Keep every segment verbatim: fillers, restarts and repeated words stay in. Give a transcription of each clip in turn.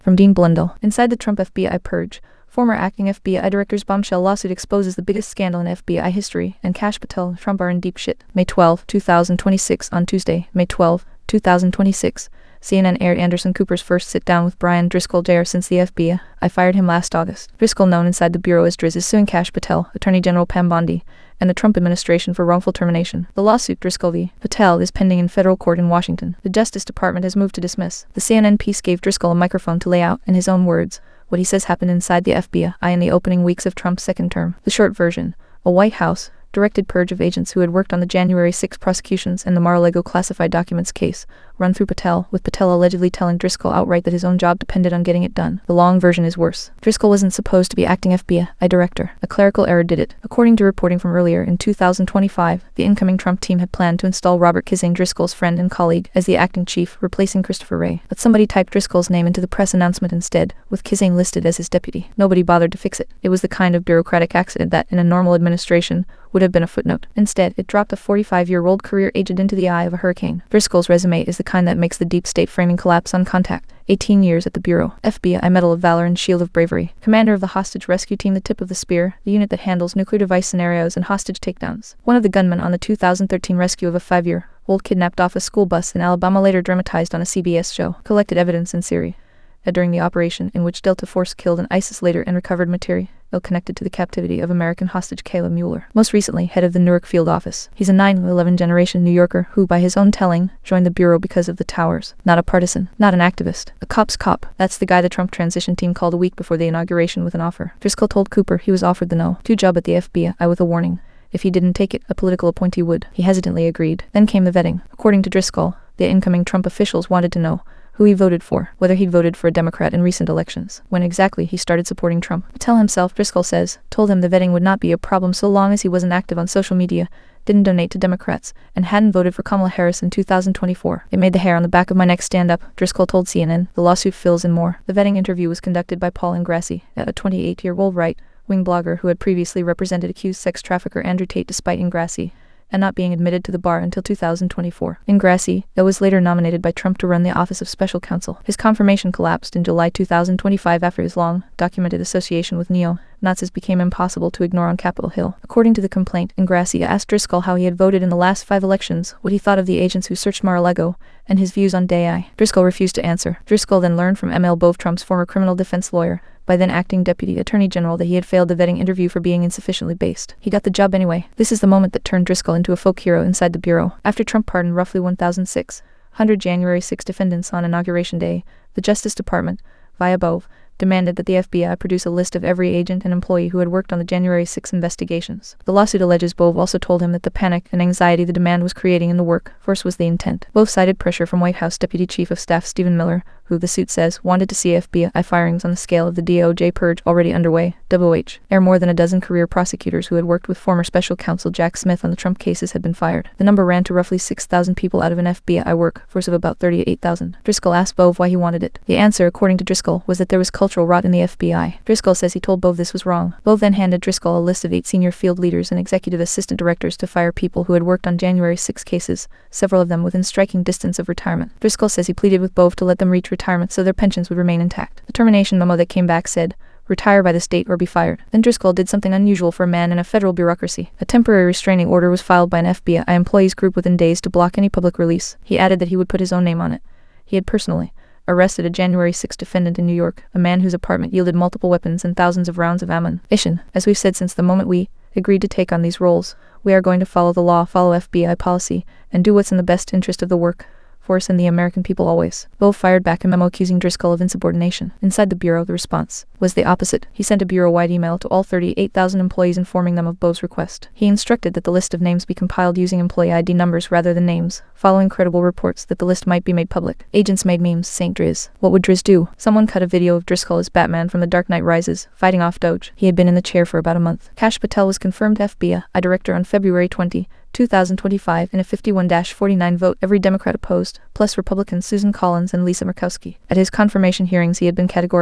From Dean Blundell. Inside the Trump F B I purge, former acting F B I director's bombshell lawsuit exposes the biggest scandal in F B I history, and Kash Patel and Trump are in deep shit. May twelfth, two thousand twenty-six. On Tuesday, May twelfth, two thousand twenty-six, C N N aired Anderson Cooper's first sit-down with Brian Driscoll Junior since the F B I fired him last August. Driscoll, known inside the Bureau as Driz, is suing Kash Patel, Attorney General Pam Bondi, and the Trump administration for wrongful termination. The lawsuit, Driscoll v. Patel, is pending in federal court in Washington. The Justice Department has moved to dismiss. The C N N piece gave Driscoll a microphone to lay out, in his own words, what he says happened inside the F B I in the opening weeks of Trump's second term. The short version: a White House directed purge of agents who had worked on the January sixth prosecutions and the Mar-a-Lago classified documents case, run through Patel, with Patel allegedly telling Driscoll outright that his own job depended on getting it done. The long version is worse. Driscoll wasn't supposed to be acting F B I director. A clerical error did it. According to reporting from earlier in two thousand twenty-five, the incoming Trump team had planned to install Robert Kissing, Driscoll's friend and colleague, as the acting chief, replacing Christopher Wray. But somebody typed Driscoll's name into the press announcement instead, with Kissing listed as his deputy. Nobody bothered to fix it. It was the kind of bureaucratic accident that, in a normal administration, would have been a footnote. Instead, it dropped a forty-five-year-old career agent into the eye of a hurricane. Driscoll's resume is the kind that makes the deep state framing collapse on contact. eighteen years at the Bureau, F B I Medal of Valor and Shield of Bravery, commander of the hostage rescue team, the tip of the spear, the unit that handles nuclear device scenarios and hostage takedowns. One of the gunmen on the two thousand thirteen rescue of a five-year-old kidnapped off a school bus in Alabama, later dramatized on a C B S show, collected evidence in Syria during the operation in which Delta Force killed an ISIS leader and recovered material connected to the captivity of American hostage Kayla Mueller. Most recently, head of the Newark field office. He's a nine eleven generation New Yorker who, by his own telling, joined the Bureau because of the towers. Not a partisan, not an activist. A cop's cop. That's the guy the Trump transition team called a week before the inauguration with an offer. Driscoll told Cooper he was offered the no two job at the F B I with a warning. If he didn't take it, a political appointee would. He hesitantly agreed. Then came the vetting. According to Driscoll, the incoming Trump officials wanted to know who he voted for, whether he'd voted for a Democrat in recent elections, when exactly he started supporting Trump. Patel himself, Driscoll says, told him the vetting would not be a problem so long as he wasn't active on social media, didn't donate to Democrats, and hadn't voted for Kamala Harris in two thousand twenty-four. It made the hair on the back of my neck stand up, Driscoll told C N N. The lawsuit fills in more. The vetting interview was conducted by Paul Ingrassi, a twenty-eight-year-old right-wing blogger who had previously represented accused sex trafficker Andrew Tate despite Ingrassi and not being admitted to the bar until two thousand twenty-four. Ingrassi, that was later nominated by Trump to run the Office of Special Counsel. His confirmation collapsed in July two thousand twenty-five after his long, documented association with neo-Nazis became impossible to ignore on Capitol Hill. According to the complaint, Ingrassi asked Driscoll how he had voted in the last five elections, what he thought of the agents who searched Mar-a-Lago, and his views on D I. Driscoll refused to answer. Driscoll then learned from M L Bove, Trump's former criminal defense lawyer, by then acting Deputy Attorney General, that he had failed the vetting interview for being insufficiently based. He got the job anyway. This is the moment that turned Driscoll into a folk hero inside the Bureau. After Trump pardoned roughly one thousand six hundred January sixth defendants on Inauguration Day, the Justice Department, via Bove, demanded that the F B I produce a list of every agent and employee who had worked on the January sixth investigations. The lawsuit alleges Bove also told him that the panic and anxiety the demand was creating in the workforce was the intent. Bove cited pressure from White House Deputy Chief of Staff Stephen Miller, who, the suit says, wanted to see F B I firings on the scale of the D O J purge already underway. W H. Ere more than a dozen career prosecutors who had worked with former special counsel Jack Smith on the Trump cases had been fired. The number ran to roughly six thousand people out of an F B I workforce of about thirty-eight thousand. Driscoll asked Bove why he wanted it. The answer, according to Driscoll, was that there was cultural rot in the F B I. Driscoll says he told Bove this was wrong. Bove then handed Driscoll a list of eight senior field leaders and executive assistant directors to fire people who had worked on January sixth cases, several of them within striking distance of retirement. Driscoll says he pleaded with Bove to let them reach retirement so their pensions would remain intact. The termination memo that came back said, retire by this date or be fired. Then Driscoll did something unusual for a man in a federal bureaucracy. A temporary restraining order was filed by an F B I employees group within days to block any public release. He added that he would put his own name on it. He had personally arrested a January sixth defendant in New York, a man whose apartment yielded multiple weapons and thousands of rounds of ammunition. As we've said since the moment we agreed to take on these roles, we are going to follow the law, follow F B I policy, and do what's in the best interest of the work force and the American people always. Bove fired back a memo accusing Driscoll of insubordination. Inside the Bureau, the response was the opposite. He sent a Bureau-wide email to all thirty-eight thousand employees informing them of Bove's request. He instructed that the list of names be compiled using employee I D numbers rather than names, following credible reports that the list might be made public. Agents made memes, Saint Driz. What would Driz do? Someone cut a video of Driscoll as Batman from The Dark Knight Rises, fighting off Doge. He had been in the chair for about a month. Kash Patel was confirmed F B I director on February twentieth, two thousand twenty-five in a fifty-one to forty-nine vote, every Democrat opposed, plus Republicans Susan Collins and Lisa Murkowski. At his confirmation hearings he had been categorical.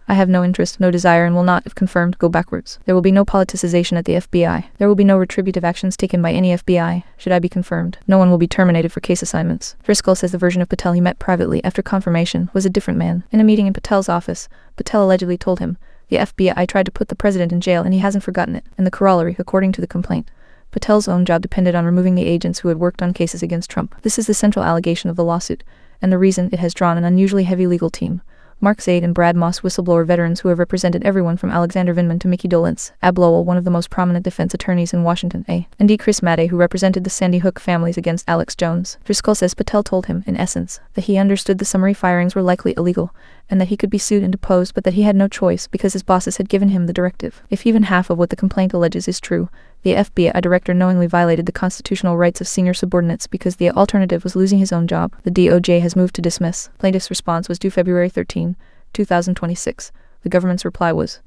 I have no interest, no desire, and will not, if confirmed, go backwards. There will be no politicization at the F B I. There will be no retributive actions taken by any F B I, should I be confirmed. No one will be terminated for case assignments. Driscoll says the version of Patel he met privately after confirmation was a different man. In a meeting in Patel's office, Patel allegedly told him, "The F B I tried to put the president in jail and he hasn't forgotten it." And the corollary, according to the complaint, Patel's own job depended on removing the agents who had worked on cases against Trump. This is the central allegation of the lawsuit, and the reason it has drawn an unusually heavy legal team. Mark Zaid and Brad Moss, whistleblower veterans who have represented everyone from Alexander Vindman to Mickey Dolenz, Ab Lowell, one of the most prominent defense attorneys in Washington, A. and D. Chris Madej, who represented the Sandy Hook families against Alex Jones. Driscoll says Patel told him, in essence, that he understood the summary firings were likely illegal, and that he could be sued and deposed, but that he had no choice because his bosses had given him the directive. If even half of what the complaint alleges is true, the F B I director knowingly violated the constitutional rights of senior subordinates because the alternative was losing his own job. The D O J has moved to dismiss. Plaintiff's response was due February thirteenth, two thousand twenty-six. The government's reply was,